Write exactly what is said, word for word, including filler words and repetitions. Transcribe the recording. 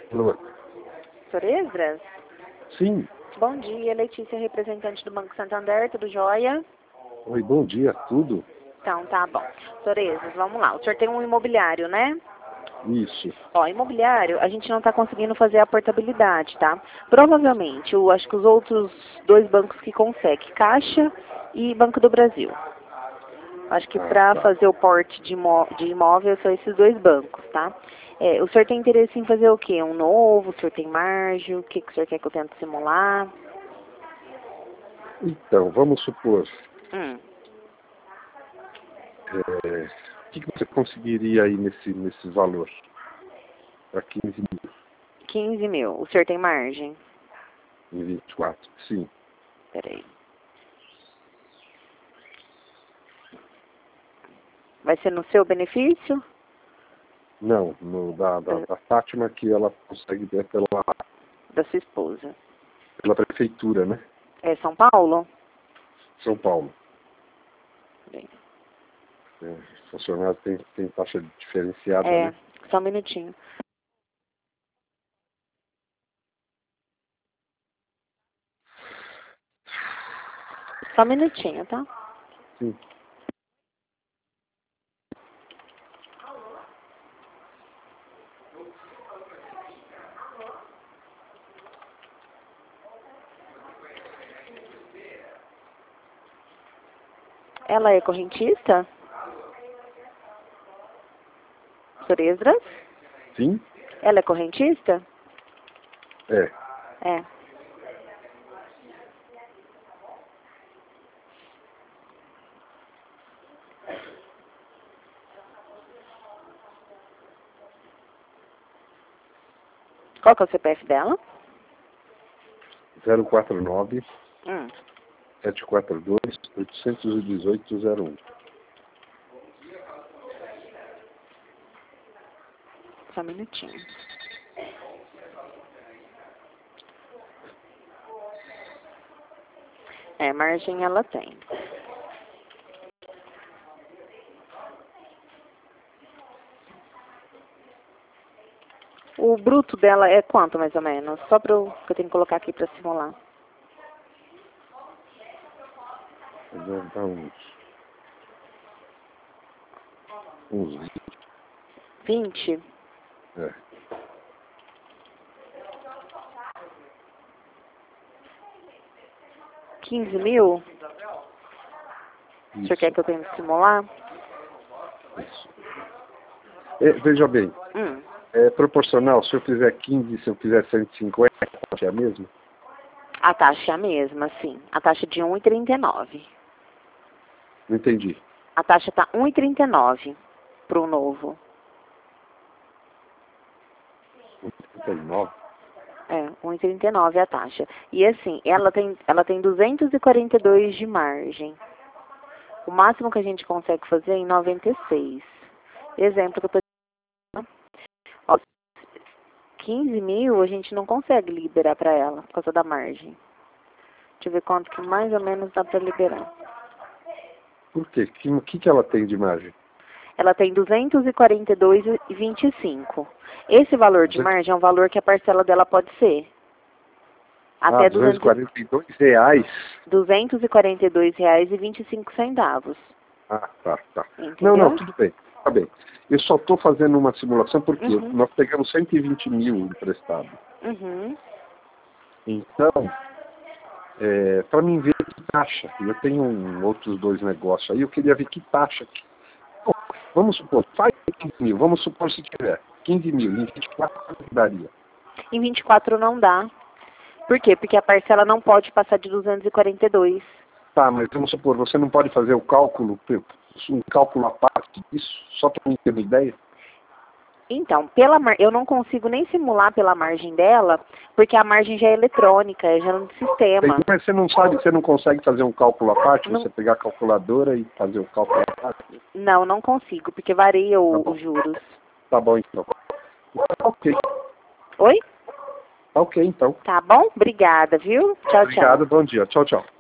Alô? Sorezras? Sim. Bom dia, Letícia, representante do Banco Santander, tudo jóia? Oi, bom dia, tudo? Então, tá bom. Sorezras, vamos lá. O senhor tem um imobiliário, né? Isso. Ó, imobiliário, a gente não está conseguindo fazer a portabilidade, tá? Provavelmente, eu acho que os outros dois bancos que conseguem, Caixa e Banco do Brasil. Acho que Ah, para tá. fazer o porte de, imó de imóvel são esses dois bancos, tá? É, o senhor tem interesse em fazer o quê? Um novo? O senhor tem margem? O que, que o senhor quer que eu tente simular? Então, vamos supor, Hum. é, o que, que você conseguiria aí nesse, nesse valor? Para quinze mil quinze mil. O senhor tem margem? em vinte e quatro? Sim. Peraí. Vai ser no seu benefício? Não, no, da, da, Da, da Fátima, que ela consegue ver pela, da sua esposa. pela prefeitura, né? É São Paulo? São Paulo. Peraí. É, funcionário tem, tem taxa diferenciada, É, né? só um minutinho. Só um minutinho, tá? Sim. Ela é correntista? Sorezras? Sim? Ela é correntista? É. É. Qual que é o C P F dela? zero quatro nove, Hum. sete quatro dois, oito um oito, zero um. Só um minutinho. É, margem ela tem. O bruto dela é quanto, mais ou menos? Só para eu, que eu tenho que colocar aqui para simular. Deve dar uns, uns vinte? é. quinze mil? O senhor quer que eu tenha que simular? Isso. É, veja bem, Hum. é proporcional, se eu fizer quinze, se eu fizer cento e cinquenta, é a mesma? A taxa é a mesma, sim. A taxa de um e trinta e nove. Não entendi. A taxa tá um e trinta e nove pro novo. trinta e nove. É, um e trinta e nove a taxa. E assim, ela tem, ela tem duzentos e quarenta e dois de margem. O máximo que a gente consegue fazer é em noventa e seis. Exemplo que eu tô dando. Ó, quinze mil a gente não consegue liberar para ela por causa da margem. Deixa eu ver quanto que mais ou menos dá para liberar. Por quê? O que, que ela tem de margem? Ela tem duzentos e quarenta e dois e vinte e cinco. Esse valor de margem é um valor que a parcela dela pode ser. Ah, Até duzentos e quarenta e dois reais. duzentos e quarenta e dois reais e vinte e cinco centavos. Ah, tá, tá. Entendeu? Não, não, tudo bem. Tá bem. Eu só estou fazendo uma simulação porque Uhum. nós pegamos cento e vinte mil emprestado. Uhum. Então, é, para mim ver que taxa. Eu tenho um, outros dois negócios aí, eu queria ver que taxa. Que, bom, vamos supor, faz quinze mil, vamos supor se tiver quinze mil, em vinte e quatro quanto daria? Em vinte e quatro não dá. Por quê? Porque a parcela não pode passar de duzentos e quarenta e dois. Tá, mas vamos supor, você não pode fazer o cálculo, um cálculo à parte disso, só para mim ter uma ideia? Então, pela mar... eu não consigo nem simular pela margem dela, porque a margem já é eletrônica, é já no sistema. Mas você não sabe, você não consegue fazer um cálculo à parte, Não, você pegar a calculadora e fazer o cálculo à parte? não, não consigo, porque varia Tá o- bom, os juros. tá bom então. Tá ok, Oi? tá ok então. Tá bom? Obrigada, viu? Tchau, tchau. Obrigado, bom dia. Tchau, tchau.